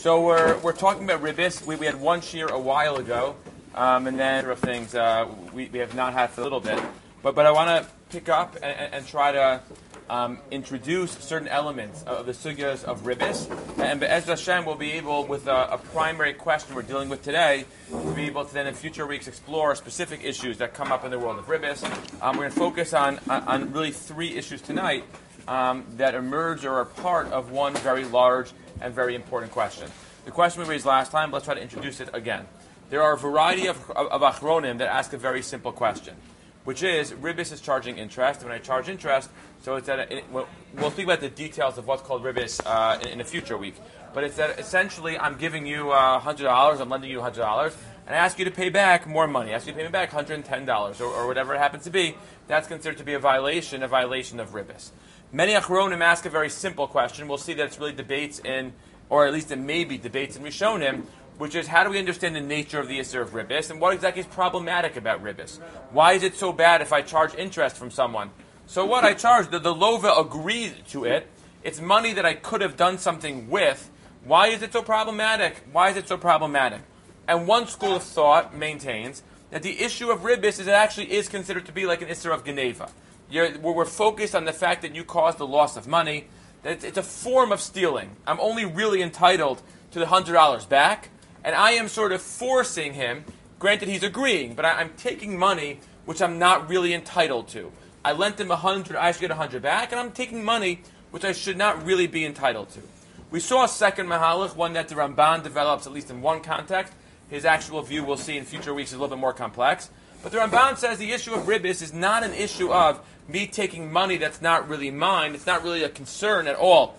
So we're talking about ribis. We had one shear a while ago, and then of things we have not had for a little bit. But I want to pick up and try to introduce certain elements of the sugyas of ribis. And Be'ez Hashem will be able, with a primary question we're dealing with today, to be able to then in future weeks explore specific issues that come up in the world of ribis. We're going to focus on really three issues tonight that emerge or are part of one very large and very important question. The question we raised last time, let's try to introduce it again. There are a variety of achronim that ask a very simple question, which is, ribis is charging interest. When I charge interest, so it's that we'll speak about the details of what's called ribis in a future week. But it's that essentially I'm giving you $100, I'm lending you $100, and I ask you to pay back more money. I ask you to pay me back $110 or whatever it happens to be. That's considered to be a violation of ribis. Many achronim ask a very simple question. We'll see that it's really debates or at least it may be debates in Rishonim, which is how do we understand the nature of the Isser of ribis, and what exactly is problematic about ribis? Why is it so bad if I charge interest from someone? So what I charge, the lova agreed to it. It's money that I could have done something with. Why is it so problematic? And one school of thought maintains that the issue of ribis is it actually is considered to be like an Isser of Geneva. We're focused on the fact that you caused the loss of money. That it's a form of stealing. I'm only really entitled to the $100 back, and I am sort of forcing him. Granted, he's agreeing, but I'm taking money which I'm not really entitled to. I lent him $100, I should get $100 back, and I'm taking money which I should not really be entitled to. We saw a second mahalach, one that the Ramban develops, at least in one context. His actual view, we'll see in future weeks, is a little bit more complex. But the Ramban says the issue of ribis is not an issue of me taking money that's not really mine. It's not really a concern at all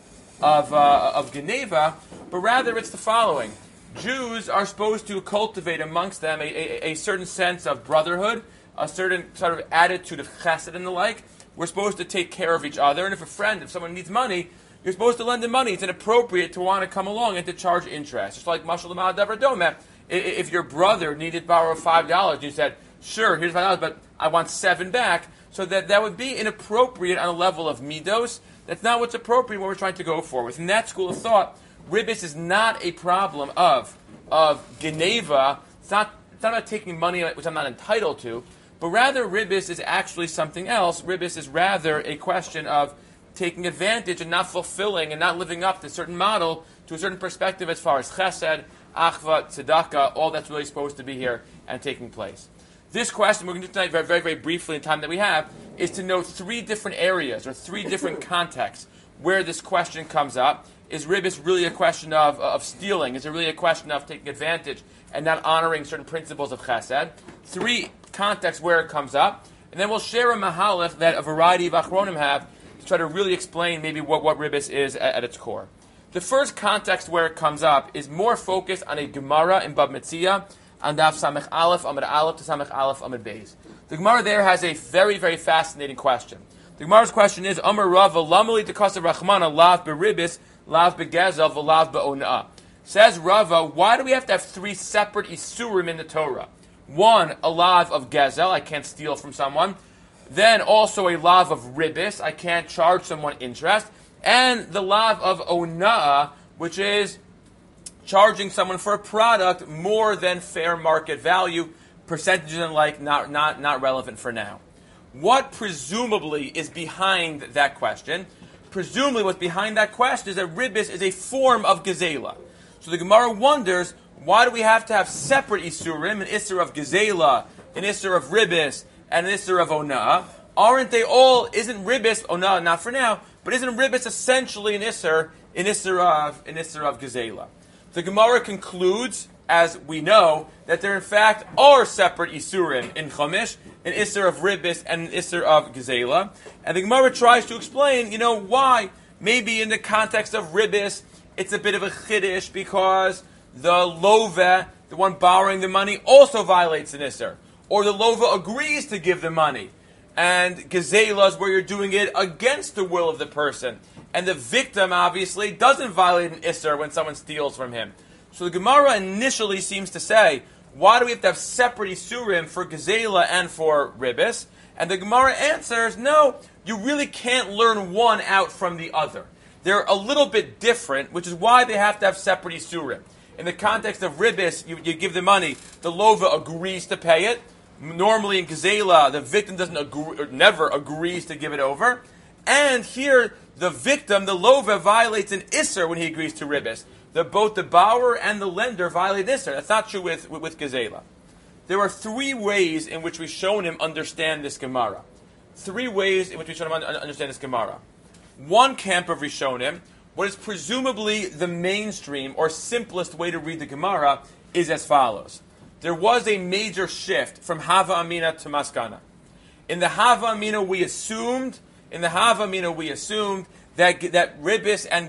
of Geneva, but rather it's the following. Jews are supposed to cultivate amongst them a certain sense of brotherhood, a certain sort of attitude of chesed and the like. We're supposed to take care of each other, and if someone needs money, you're supposed to lend them money. It's inappropriate to want to come along and to charge interest. Just like Mashal L'Mal Davar Domeh. If your brother needed to borrow $5, you said, sure, here's $5, but I want $7 back. So that would be inappropriate on a level of midos. That's not what's appropriate, what we're trying to go for. Within that school of thought, ribis is not a problem of Geneva. It's not about taking money which I'm not entitled to, but rather ribis is actually something else. Ribis is rather a question of taking advantage and not fulfilling and not living up to a certain model, to a certain perspective as far as chesed, achva, tzedakah, all that's really supposed to be here and taking place. This question, we're going to do tonight very, very, very briefly in time that we have, is to note three different areas or three different contexts where this question comes up. Is ribis really a question of stealing? Is it really a question of taking advantage and not honoring certain principles of chesed? Three contexts where it comes up. And then we'll share a mahalach that a variety of achronim have to try to really explain maybe what ribis is at its core. The first context where it comes up is more focused on a Gemara in Bab Metzia, and Daf Samech Aleph Amud Aleph to Samech Aleph Amud Beis. The Gemara there has a very, very fascinating question. The Gemara's question is, Amar Rava Lamali Dekasa Rachmana Lav Beribis Lav Begezel V'Lav Be'ona'ah. Says Rava, why do we have to have three separate isurim in the Torah? One, a lav of gezel, I can't steal from someone. Then also a lav of ribis, I can't charge someone interest. And the lav of ona'ah, which is charging someone for a product more than fair market value, percentages and like not relevant for now. What presumably is behind that question? Presumably what's behind that question is that ribis is a form of gezela. So the Gemara wonders, why do we have to have separate isurim, an isur of gezela, an isur of ribis, and an isur of ona'ah? Aren't they all, isn't ribis, ona'ah not for now, but isn't ribis essentially an isur of gezela? The Gemara concludes, as we know, that there in fact are separate isurim in Chumash, an isur of ribis and an isur of gezela. And the Gemara tries to explain, why. Maybe in the context of ribis, it's a bit of a chiddush because the lova, the one borrowing the money, also violates an isur. Or the lova agrees to give the money. And gezela is where you're doing it against the will of the person. And the victim, obviously, doesn't violate an isser when someone steals from him. So the Gemara initially seems to say, why do we have to have separate isurim for gezela and for ribis? And the Gemara answers, no, you really can't learn one out from the other. they're a little bit different, which is why they have to have separate isurim. In the context of ribis, you give the money, the lova agrees to pay it. Normally in Gezela, the victim doesn't agree, or never agrees to give it over. And here, the victim, the lova, violates an isser when he agrees to ribis. Both the borrower and the lender violate isser. That's not true with Gezela. There are three ways in which we've shown him understand this Gemara. Three ways in which we've shown him understand this Gemara. One camp of Rishonim, what is presumably the mainstream or simplest way to read the Gemara, is as follows. There was a major shift from Hava Amina to Maskana. In the Hava Amina, we assumed that Ribis and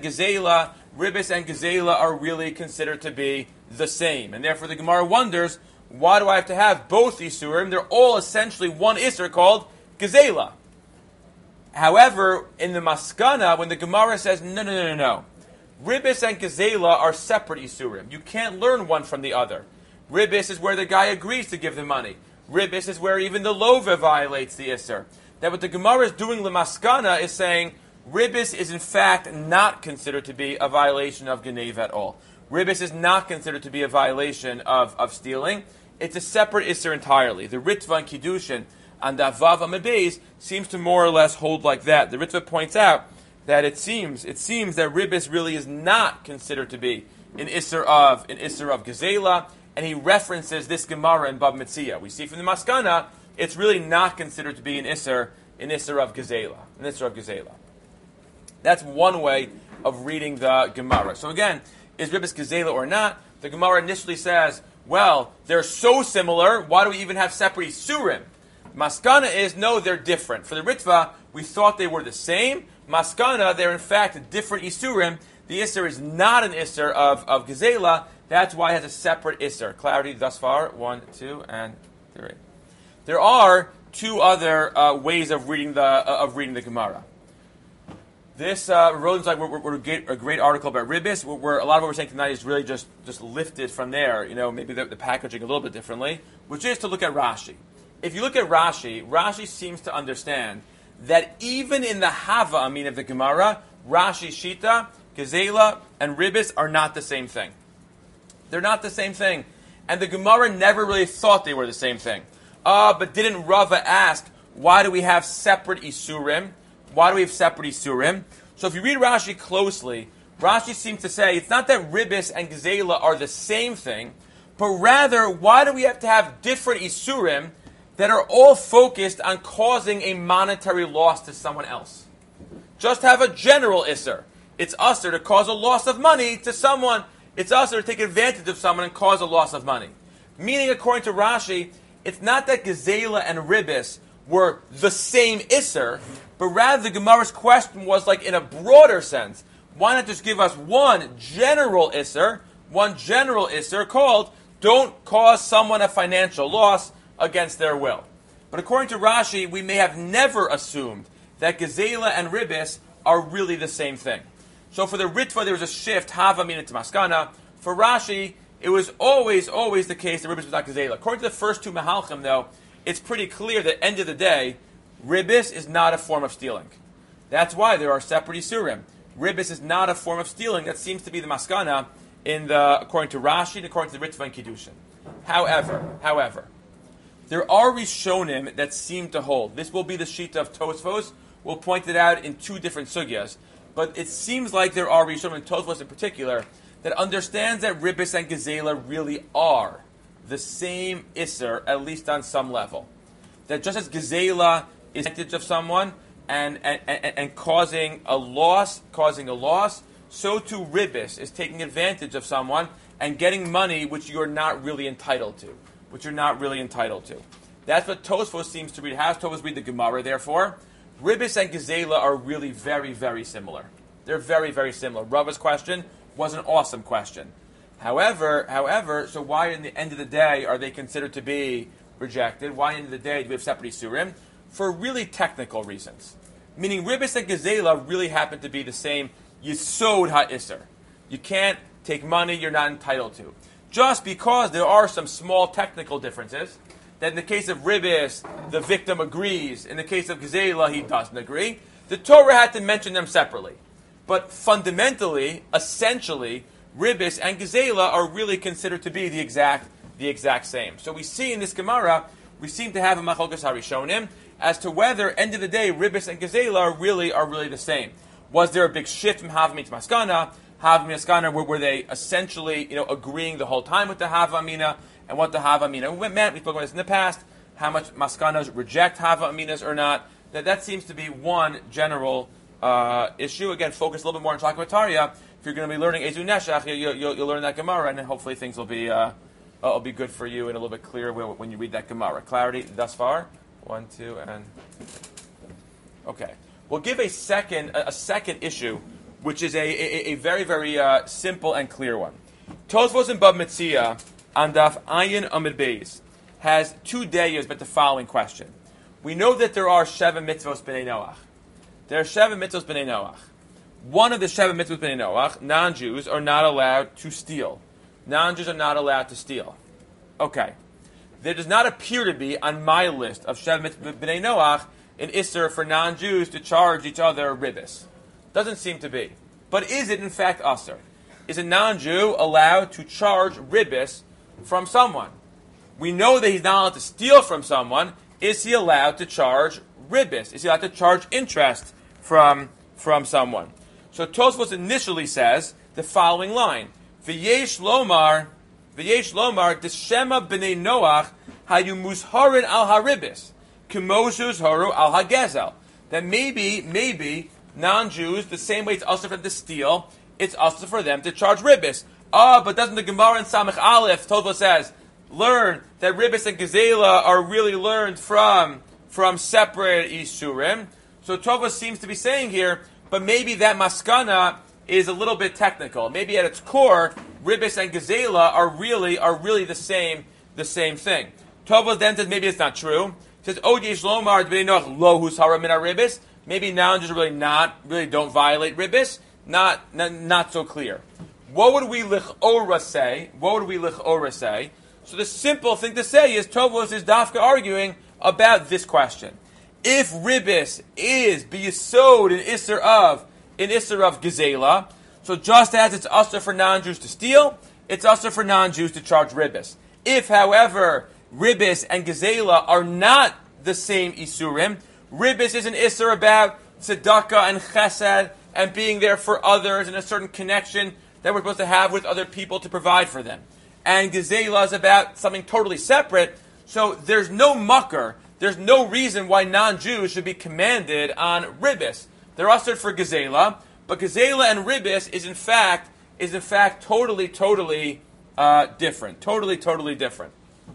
Gezela are really considered to be the same. And therefore the Gemara wonders, why do I have to have both Isurim? They're all essentially one Isur called Gezela. However, in the Maskana, when the Gemara says, no, Ribis and Gezela are separate Isurim. You can't learn one from the other. Ribis is where the guy agrees to give the money. Ribis is where even the lova violates the Isser. That what the Gemara is doing, the Maskana, is saying, Ribis is in fact not considered to be a violation of Genev at all. Ribis is not considered to be a violation of stealing. It's a separate Isser entirely. The Ritva and Kiddushin and the Avav Amabeis seems to more or less hold like that. The Ritva points out that it seems that Ribis really is not considered to be an Isser of Gezela, and he references this Gemara in Bab Metzia. We see from the Maskana, it's really not considered to be an Isser of Gezela. That's one way of reading the Gemara. So again, is Ribis Gezela or not? The Gemara initially says, well, they're so similar, why do we even have separate Isurim? Maskana is, no, they're different. For the Ritva, we thought they were the same. Maskana, they're in fact different Isurim. The Isser is not an Isser of Gezela. That's why it has a separate Isser. Clarity thus far? 1, 2, and 3. There are two other ways of reading the Gemara. This Rosen's like we're a great article about Ribis. Where a lot of what we're saying tonight is really just lifted from there. Maybe the packaging a little bit differently, which is to look at Rashi. If you look at Rashi seems to understand that even in the Hava Amin of the Gemara, Rashi Shita, Gezela, and Ribis are not the same thing. They're not the same thing. And the Gemara never really thought they were the same thing. But didn't Rava ask, why do we have separate Isurim? So if you read Rashi closely, Rashi seems to say, it's not that Ribis and Gezela are the same thing, but rather, why do we have to have different Isurim that are all focused on causing a monetary loss to someone else? Just have a general Isser. It's Usser to cause a loss of money to someone. It's Usser to take advantage of someone and cause a loss of money. Meaning, according to Rashi, it's not that Gezela and Ribis were the same Isser, but rather the Gemara's question was like in a broader sense. Why not just give us one general Isser called, don't cause someone a financial loss against their will. But according to Rashi, we may have never assumed that Gezela and Ribis are really the same thing. So for the Ritva, there was a shift, Hava Amina to Maskana. For Rashi, it was always the case that Ribis was not Gezela. According to the first two Mahalchim, though, it's pretty clear that at the end of the day, Ribis is not a form of stealing. That's why there are separate Isurim. Ribis is not a form of stealing. That seems to be the Maskana according to Rashi and according to the Ritva and Kiddushin. However, there are Rishonim that seem to hold. This will be the Shita of Tosfos. We'll point it out in two different sugyas. But it seems like there are Rishonim, and Tosfos in particular, that understands that Ribis and Gezela really are the same Isser, at least on some level. That just as Gezela is advantage of someone and causing a loss, so too Ribis is taking advantage of someone and getting money which you're not really entitled to. That's what Tosfos seems to read. How does Tosfos read the Gemara, therefore? Ribis and Gezela are really very, very similar. They're very, very similar. Rava's question was an awesome question. However, so why in the end of the day are they considered to be rejected? Why in the end of the day do we have separate Isurim? For really technical reasons. Meaning Ribis and Gezela really happen to be the same Yisod HaIsser. You can't take money you're not entitled to. Just because there are some small technical differences, that in the case of Ribis, the victim agrees. In the case of Gezela, he doesn't agree. The Torah had to mention them separately. but fundamentally, essentially, Ribis and Gezela are really considered to be the exact same. So we see in this Gemara, we seem to have a Machlokes Harishonim as to whether, end of the day, Ribis and Gezela are really the same. Was there a big shift from Havami to Maskana? Havami Maskana, were they essentially, agreeing the whole time with the Havamina and what the Havamina meant? We spoke about this in the past. How much Maskanas reject Havaminas or not? That seems to be one general issue. Again, focus a little bit more on Shakavataria. If you're going to be learning Ezu Neshach, you'll learn that Gemara, and then hopefully things will be good for you and a little bit clearer when you read that Gemara. Clarity thus far? 1, 2, and okay. We'll give a second issue, which is a very, very simple and clear one. Tosfos and Bab Metzia on Daf Ayin Amid Beis has 2 days, but the following question. We know that there are Sheva Mitzvos B'nai Noach. There are Sheva Mitzvos B'nai Noach. One of the Sheva Mitzvos B'nai Noach, non-Jews are not allowed to steal. Non-Jews are not allowed to steal. Okay. There does not appear to be on my list of Sheva Mitzvos B'nai Noach an Isser for non-Jews to charge each other ribis. Doesn't seem to be. But is it in fact Asr? Is a non-Jew allowed to charge ribis from someone? We know that he's not allowed to steal from someone. Is he allowed to charge ribis? Is he allowed to charge interest from someone? So Tosfos initially says the following line: V'yesh lomar d'shema b'nei Noach hayu musharin al haribis k'mosuz haru al hagezel. That maybe non-Jews, the same way it's also for them to steal, it's also for them to charge ribis. But doesn't the Gemara in Samech Aleph, Tosfos says, learn that Ribis and Gezela are really learned from separate Isurim? So Tosfos seems to be saying here, but maybe that Maskana is a little bit technical. Maybe at its core, Ribis and Gezela are really the same thing. Tosfos then says maybe it's not true. He says, O Yesh Lomar B'nei Noach lo husara min Ribis. Maybe non-Jews really don't violate Ribis. Not so clear. What would we lich'ora say? So the simple thing to say is Tosfos is dafka arguing about this question. If ribis is biyasod in Isser of Gezela, so just as it's usher for non-Jews to steal, it's usher for non-Jews to charge ribis. If, however, ribis and Gezela are not the same Isurim, ribis is an Isser about tzedakah and chesed and being there for others and a certain connection that we're supposed to have with other people to provide for them. And Gezela is about something totally separate, so there's no mucker, there's no reason why non-Jews should be commanded on ribis. They're ushered for Gezela, but Gezela and ribis is in fact totally different. Totally different.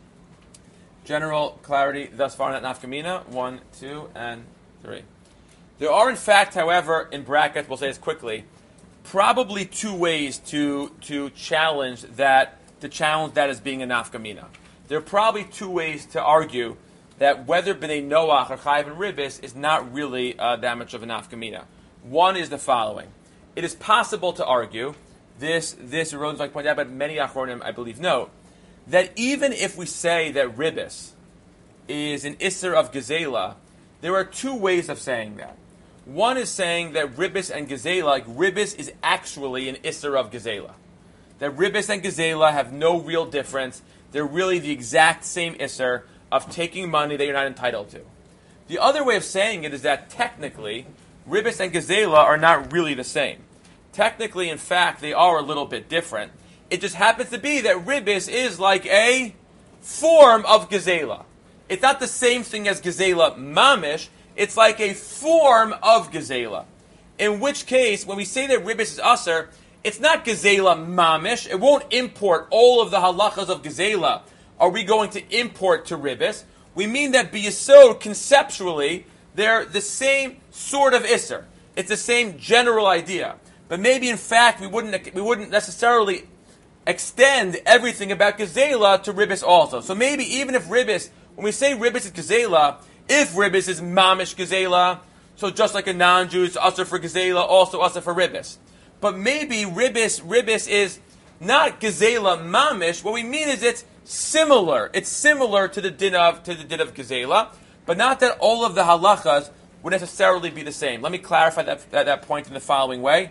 General clarity thus far, not nafkamina. 1, 2, and 3. There are in fact, however, in brackets, we'll say this quickly, probably 2 ways to challenge that as being a nafkamina. There are probably 2 ways to argue that whether B'nai Noach or Chayiv and Ribis is not really that much of a nafkamina. One is the following. It is possible to argue, this Rosen's like pointed out, but many Achronim, I believe, note, that even if we say that Ribis is an Isser of Gezela, there are 2 ways of saying that. One is saying that Ribis and Gezela, like Ribis is actually an Isser of Gezela. That Ribis and Gezela have no real difference. They're really the exact same Isser of taking money that you're not entitled to. The other way of saying it is that technically, Ribis and Gezela are not really the same. Technically, in fact, they are a little bit different. It just happens to be that Ribis is like a form of Gezela. It's not the same thing as Gezela Mamish. It's like a form of Gezela. In which case, when we say that Ribis is Aser, it's not Gezela Mamish. It won't import all of the halachas of Gezela. Are we going to import to Ribis? We mean that B'Yesod, conceptually, they're the same sort of Isser. It's the same general idea. But maybe, in fact, we wouldn't necessarily extend everything about Gezela to Ribis also. So maybe even if Ribis, when we say Ribis is Gezela, if Ribis is Mamish Gezela, so just like a non-Jew is Asr for Gezela, also Asr for Ribis. But maybe Ribis is not Gezela Mamish. What we mean is it's similar. It's similar to the din of Gezela, but not that all of the halachas would necessarily be the same. Let me clarify that point in the following way.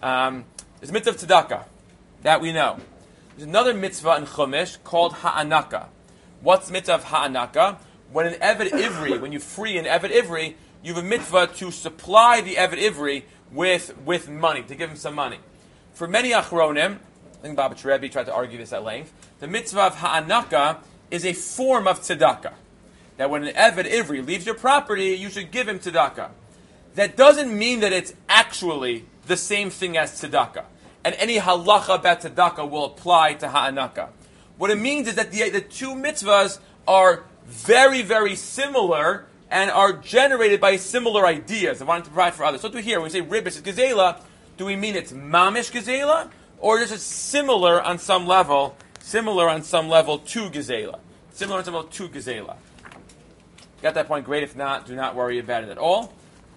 There's a mitzvah of tzedakah that we know. There's another mitzvah in Chumash called ha'anaka. What's the mitzvah of ha'anaka? When an Eved Ivri, when you free an Eved Ivri, you have a mitzvah to supply the Eved Ivri with money, to give him some money. For many achronim, I think Babich Rebbe tried to argue this at length, the mitzvah of ha'anaka is a form of tzedakah. That when an Eved Ivri leaves your property, you should give him tzedakah. That doesn't mean that it's actually the same thing as tzedakah. And any halacha about tzedakah will apply to ha'anaka. What it means is that the two mitzvahs are very, very similar and are generated by similar ideas. I wanted to provide for others. So to here, when we say ribis is gezela, do we mean it's mamish gezela? Or is it similar on some level to gezela? Similar on some level to gezela. Got that point? Great. If not, do not worry about it at all.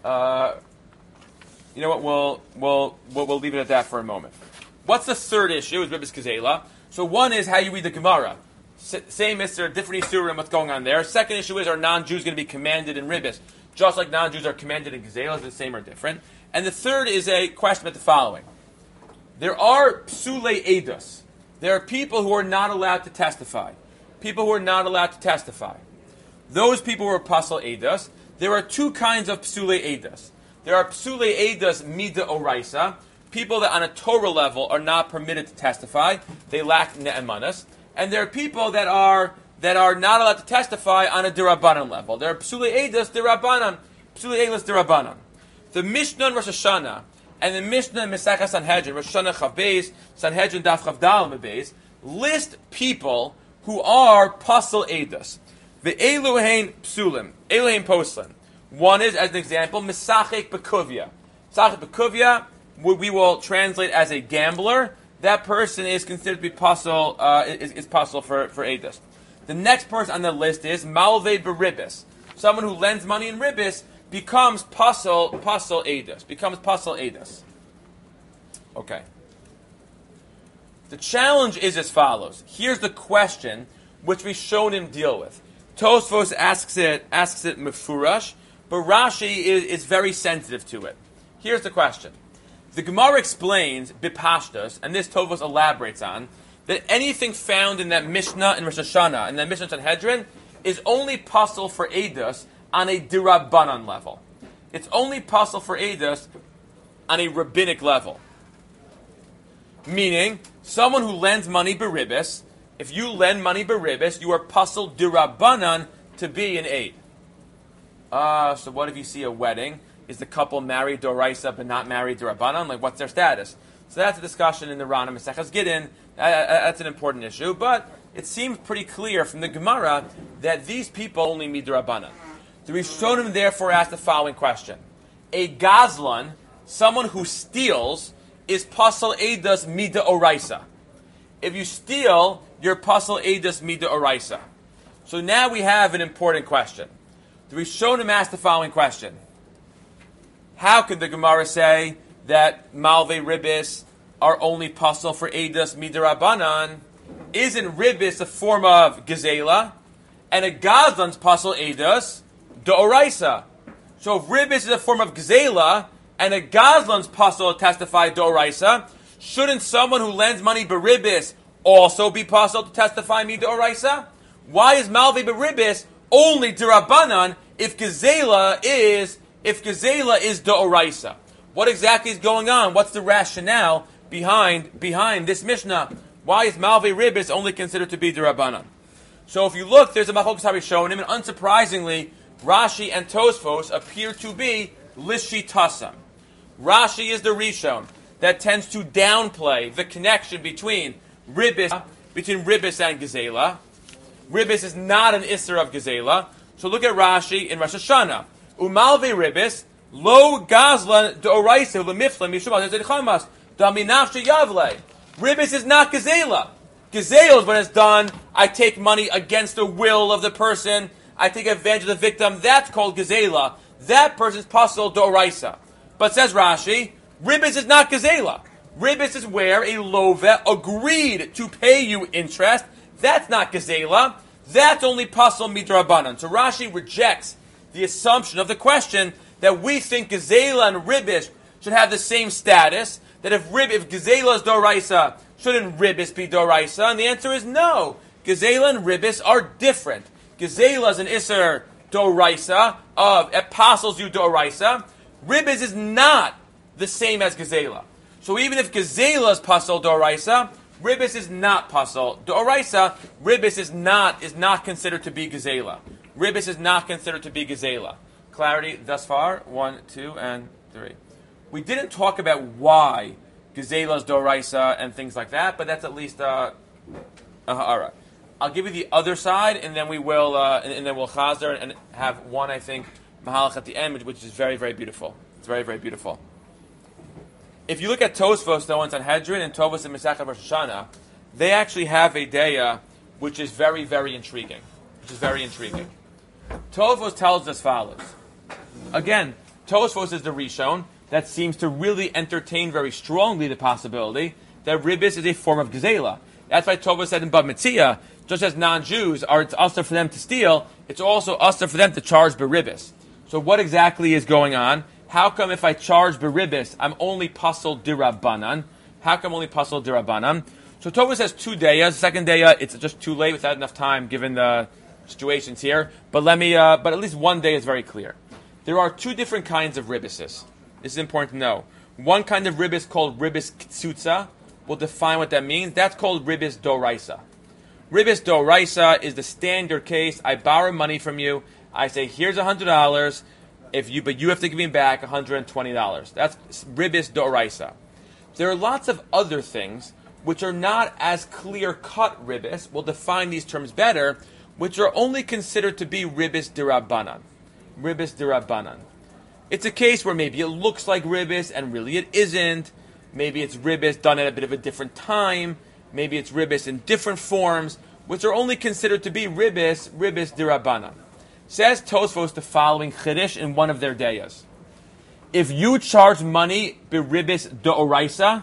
You know what? We'll leave it at that for a moment. What's the third issue? Is ribis gezela. So one is how you read the Gemara. Same Mr. different isurim, what's going on there. Second issue is, are non-Jews going to be commanded in ribis, just like non-Jews are commanded in gezela? Is it the same or different? And the third is a question about the following. There are psulei edus. There are people who are not allowed to testify. People who are not allowed to testify. Those people who are pasal edus. There are two kinds of psulei edus. There are psulei edus mida oraisa, people that on a Torah level are not permitted to testify. They lack ne'emanas. And there are people that are not allowed to testify on a dirabanan level. There are psulei edus dirabanan, psulei edus dirabanan. The Mishnah in Rosh Hashanah and the Mishnah in Mesachas Sanhedrin, Rosh Hashanah Chav Beis, Sanhedrin Daf Chav Daled Beis, list people who are pasal edus. The Eluhein psulim, Eluhein poslim. One is, as an example, Misachek Bekuvia. Misachek Bekuvia, we will translate as a gambler. That person is considered to be pasal, is pasal for edus. The next person on the list is Malvei Beribis. Someone who lends money in ribis becomes pasal edus. Becomes pasal edus. Okay. The challenge is as follows. Here's the question which we shown him deal with. Tosfos asks it mefurash, but Rashi is very sensitive to it. Here's the question. The Gemara explains, bipashtos, and this Tosfos elaborates on, that anything found in that Mishnah in Rosh Hashanah, and that Mishnah in Sanhedrin, is only pasal for edus on a dirabanan level. It's only pasal for edus on a rabbinic level. Meaning, someone who lends money beribis, if you lend money beribis, you are pasal dirabanan to be an aid. So what if you see a wedding? Is the couple married doraisa but not married dirabanan? Like, what's their status? So that's a discussion in the Rana Maseches Gittin. That's an important issue, but it seems pretty clear from the Gemara that these people only meet dirabanan. The Rishonim therefore asked the following question: a gazlan, someone who steals, is pasal edus mida oraisa. If you steal, you're pasal edus mida oraisa. So now we have an important question. The Rishonim asked the following question: how could the Gemara say that malvei ribis are only pasal for edus midirabanan? Isn't ribis a form of gezela, and a gazlan's pasal edus deoraisa? So if ribis is a form of gezela and a gazlan's pasal to testify deoraisa, shouldn't someone who lends money beribis also be pasal to testify mideoraisa? Why is malvei beribis only dirabanan if gezela is deoraisa? What exactly is going on? What's the rationale behind this Mishnah? Why is malvei ribis only considered to be dirabanan? So if you look, there's a machlokes harishonim, and unsurprisingly, Rashi and Tosfos appear to be lishitasam. Rashi is the Rishon that tends to downplay the connection between ribis and gezela. Ribis is not an isser of gezela. So look at Rashi in Rosh Hashanah. Umalvei ribis lo gazlan deoraisa lemiflam yishuma zedchamas daminafshe yavle. Ribis is not gezela. Gezela is when it's done. I take money against the will of the person. I take advantage of the victim. That's called gezela. That person's pasal deoraisa. But says Rashi, ribis is not gezela. Ribis is where a love agreed to pay you interest. That's not gezela. That's only pasal midrabanan. So Rashi rejects the assumption of the question that we think gezela and ribis should have the same status, that if Gezela is Doraisa, shouldn't Ribis be Doraisa? And the answer is no. Gezela and Ribis are different. Gezela is an Isser Doraisa of apostles you Doraisa. Ribis is not the same as Gezela. So even if Gezela is Pasal Doraisa, Ribis is not Pasal Doraisa. Ribis is not considered to be Gezela. Ribis is not considered to be Gezela. Clarity thus far? 1, 2, and 3. We didn't talk about why Gezela is Doraisa and things like that, but that's at least all right. I'll give you the other side, and then we will, and then we'll chazer and have one, I think, mahalach at the end, which is very, very beautiful. It's very, very beautiful. If you look at Tosfos, though, on Sanhedrin and Tovos and Mesachah Rosh Hashanah, they actually have a daya which is very, very intriguing. Tosfos tells us as follows. Again, Tosfos is the Rishon that seems to really entertain very strongly the possibility that Ribis is a form of Gezela. That's why Tosfos said in Bab Metzia, just as non-Jews it's usher for them to steal, it's also usher for them to charge beribis. So what exactly is going on? How come if I charge beribis, I'm only pasal dirabanan? How come only pasal dirabanan? So Tosfos has 2 dayas. Second daya, it's just too late without enough time given the situations here. But but at least one day is very clear. There are 2 different kinds of ribises. This is important to know. One kind of ribis called ribis ktsutza. We'll define what that means. That's called ribis doraisa. Ribis doraisa is the standard case. I borrow money from you. I say, here's $100. But you have to give me back $120. That's ribis doraisa. There are lots of other things which are not as clear-cut ribis. We'll define these terms better, which are only considered to be ribis dirabanan. Ribis dirabanan. It's a case where maybe it looks like ribis and really it isn't. Maybe it's ribis done at a bit of a different time. Maybe it's ribis in different forms, which are only considered to be ribis dirabanan. Says Tosfos the following chiddush in one of their dayas. If you charge money be ribis doraisa,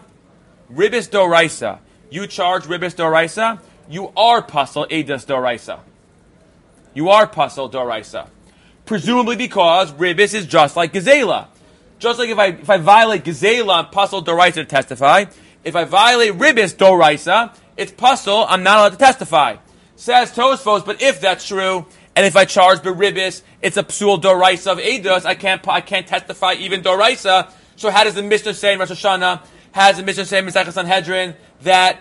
you charge ribis doraisa, you are pasal edas doraisa. You are pasal doraisa. Presumably because ribis is just like Gezela. Just like if I violate Gezela, I'm pasal doraisa to testify. If I violate ribis doraisa, it's pasal, I'm not allowed to testify. Says Tosfos, but if that's true, and if I charge beribis, it's a psul doraisa of edos, I can't testify even doraisa. So how does the Mishnah say in Rosh Hashanah? How does the Mishnah say in Mesachah Sanhedrin that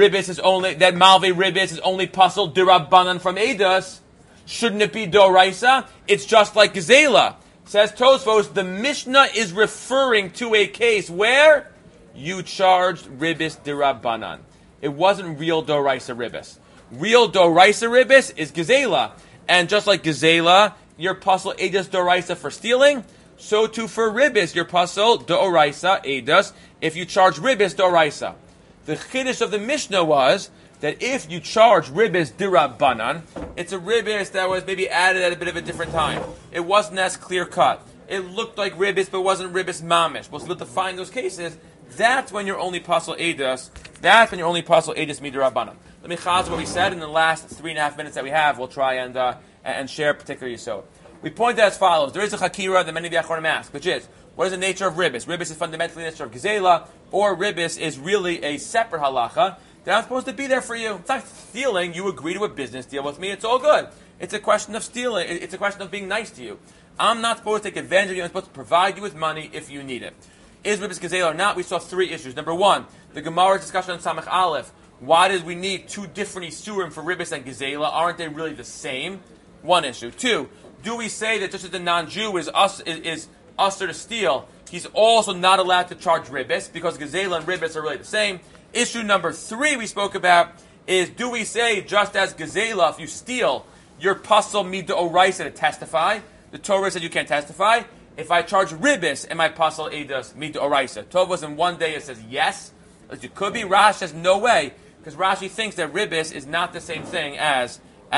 malve ribis is only pasal dirabanan from edos? Shouldn't it be doraisa? It's just like Gezela. Says Tosfos, the Mishnah is referring to a case where you charged ribis dirabanan. It wasn't real doraisa ribis. Real doraisa ribis is Gezela. And just like Gezela, you're pasal edas doraisa for stealing, so too for ribis, you're pasal doraisa edas if you charge ribis doraisa. The chiddush of the Mishnah was that if you charge ribis dirabanan, it's a ribis that was maybe added at a bit of a different time. It wasn't as clear cut. It looked like ribis, but wasn't ribis mamish. We'll define those cases. That's when you're only pasal edas. That's when you're only pasal edas midirabanan. Let me chaz what we said in the last 3.5 minutes that we have. We'll try and share particularly so. We point out as follows. There is a chakira that many of the Achronim ask, which is, what is the nature of ribis? Ribis is fundamentally the nature of Gezela, or ribis is really a separate halacha that I'm supposed to be there for you. It's not stealing. You agree to a business deal with me. It's all good. It's a question of stealing. It's a question of being nice to you. I'm not supposed to take advantage of you. I'm supposed to provide you with money if you need it. Is ribis Gezela or not? We saw 3 issues. Number 1, the Gemara's discussion on Samech Aleph. Why did we need 2 different isurim for ribis and Gezela? Aren't they really the same? 1 issue. 2, do we say that just as the non-Jew is usher to steal, he's also not allowed to charge ribis because Gezela and ribis are really the same? Issue number 3 we spoke about is, do we say just as Gezela, if you steal, you're pasal midoraisa to testify? The Torah said you can't testify. If I charge ribis, am I pasal edas midoraisa? Tovos in one day it says yes. It could be. Rashi says no way, because Rashi thinks that ribis is not the same thing as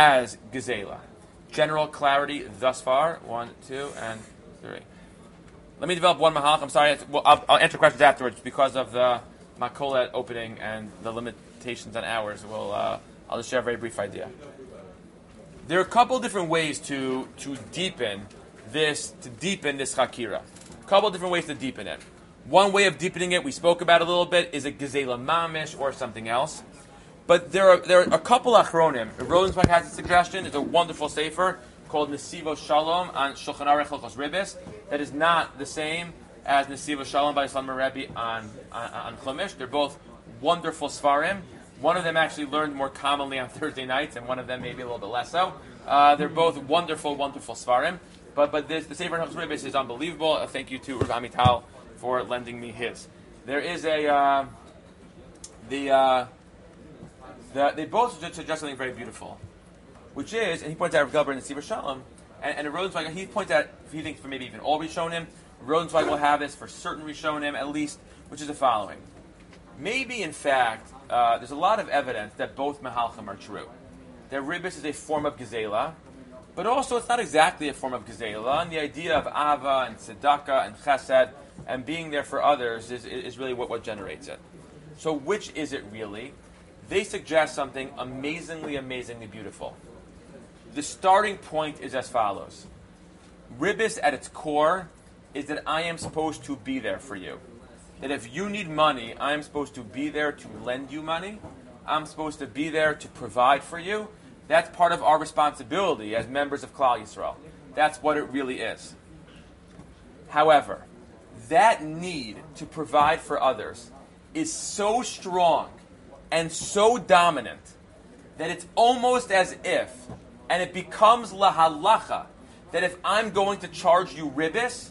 Gezela. General clarity thus far. 1, 2, and 3. Let me develop one mahalach. I'm sorry. I'll answer questions afterwards because of the Makolet opening and the limitations on hours. I'll just share a very brief idea. There are a couple different ways to deepen this chakira. A couple different ways to deepen it. One way of deepening it, we spoke about a little bit, is a gezela mamish or something else. But there are a couple achronim. Rosenzweig has a suggestion. It's a wonderful sefer called Nesivo Shalom on Shulchan Aruch Hilchos Ribis that is not the same as Nesivo Shalom by Islam Rebbe on Chumash. They're both wonderful svarim. One of them actually learned more commonly on Thursday nights, and one of them maybe a little bit less so. They're both wonderful, wonderful svarim. But the sefer on Hilchos Ribis is unbelievable. Thank you to Rav Amital for lending me his. There is they both suggest something very beautiful, which is, and he points out Rav Gelber in the Sefer Shalom, and Rosenzweig, he points out, he thinks for maybe even all Rishonim, Rosenzweig will have this for certain Rishonim at least, which is the following. Maybe, in fact, there's a lot of evidence that both Mehalchim are true. That Ribis is a form of Gezela, but also it's not exactly a form of Gezela, and the idea of Ava and Tzedakah and Chesed and being there for others is really what generates it. So which is it really? They suggest something amazingly, amazingly beautiful. The starting point is as follows. Ribis at its core is that I am supposed to be there for you. That if you need money, I am supposed to be there to lend you money. I'm supposed to be there to provide for you. That's part of our responsibility as members of Klal Yisrael. That's what it really is. However, that need to provide for others is so strong and so dominant that it's almost as if, and it becomes lahalacha, that if I'm going to charge you ribis,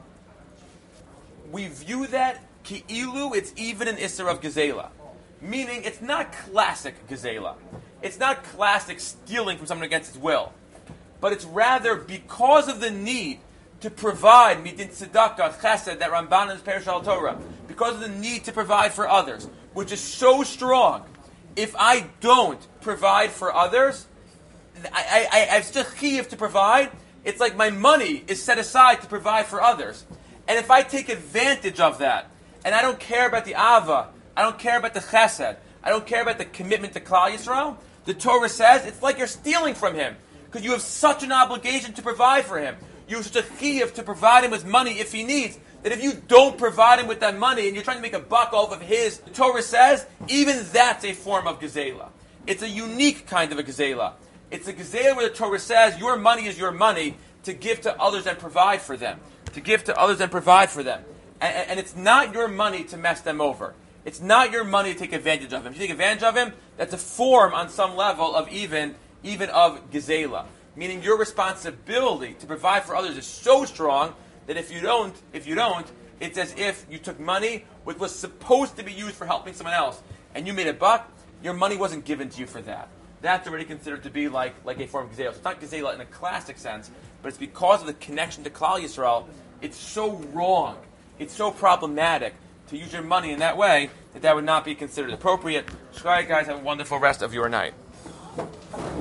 we view that ki'ilu, it's even an isser of gezela. Meaning, it's not classic gezela. It's not classic stealing from someone against his will. But it's rather because of the need to provide midin tzedakah, chesed, that Ramban in Perush al Torah, because of the need to provide for others, which is so strong. If I don't provide for others, I have such a chiyuv to provide. It's like my money is set aside to provide for others. And if I take advantage of that, and I don't care about the ava, I don't care about the chesed, I don't care about the commitment to Klal Yisrael, the Torah says it's like you're stealing from him, because you have such an obligation to provide for him. You have such a chiyuv to provide him with money if he needs, that if you don't provide him with that money and you're trying to make a buck off of his, the Torah says, even that's a form of gezela. It's a unique kind of a gezela. It's a gezela where the Torah says your money is your money to give to others and provide for them. To give to others and provide for them. And it's not your money to mess them over. It's not your money to take advantage of him. If you take advantage of him, that's a form on some level of even of gezela. Meaning your responsibility to provide for others is so strong that if you don't, it's as if you took money which was supposed to be used for helping someone else, and you made a buck. Your money wasn't given to you for that. That's already considered to be like a form of gezela. So it's not gezela in a classic sense, but it's because of the connection to Klal Yisrael. It's so wrong. It's so problematic to use your money in that way that would not be considered appropriate. Shkai, guys, have a wonderful rest of your night.